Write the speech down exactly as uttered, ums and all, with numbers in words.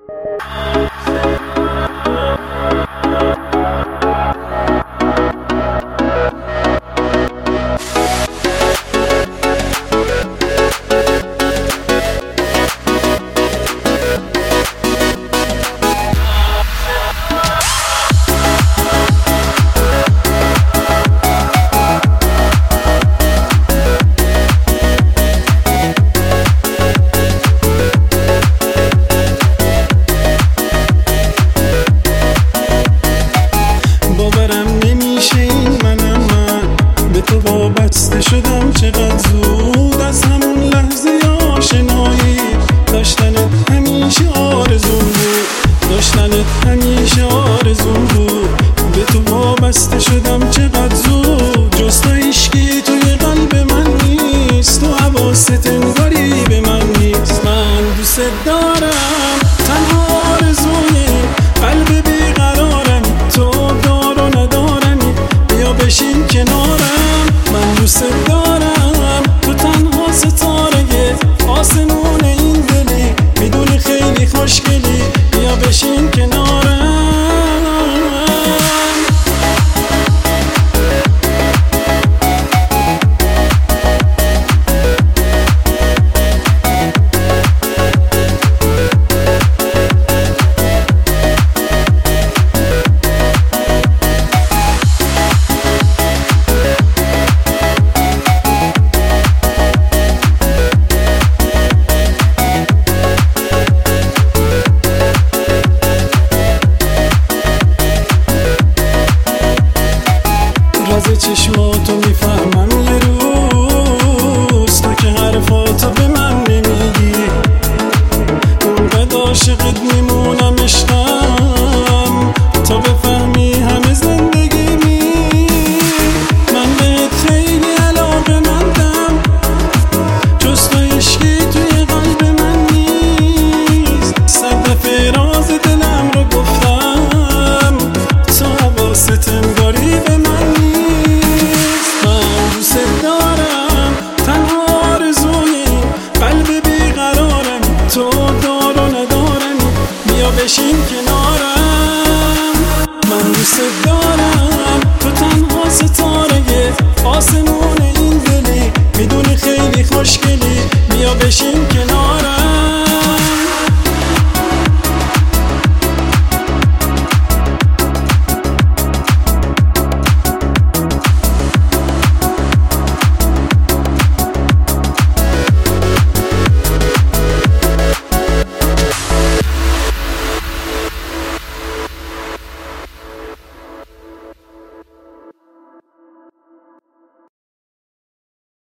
وابسته شدم چقدر زود، از همون لحظه آشنایی داشتنت همیشه آرزوم بود، داشتنت همیشه آرزوم بود. به تو وابسته شدم چقدر زود، جز تو هیچکی توی قلب من نیست، تو حواست انگاری به من نیست. من دوست دارم، تنها آرزوی قلب بیقرارم، تو دار و ندارمی، بیا بشین کنارم. من دوست دارم، تو تنها ستاره آسمون این دلی، میدونی خیلی خوشگلی، بیا بشین کنارم. راز چشماتو میفهمم یه روز، تو که حرفاتو به من نمیگی، اونقدر عاشقت میمونم عشقم، تا بفهمی همه زندگیمی. من بهت خیلی علاقه‌مندم، جز تو عشقی توی قلب من نیست. صد دفعه راز دلم رو گفتم، تو حواست انگاری به من بشین کنارم. من دوست دارم، تو تنها ستاره آسمون این دلی، میدونی خیلی خوشگلی، بیا بشین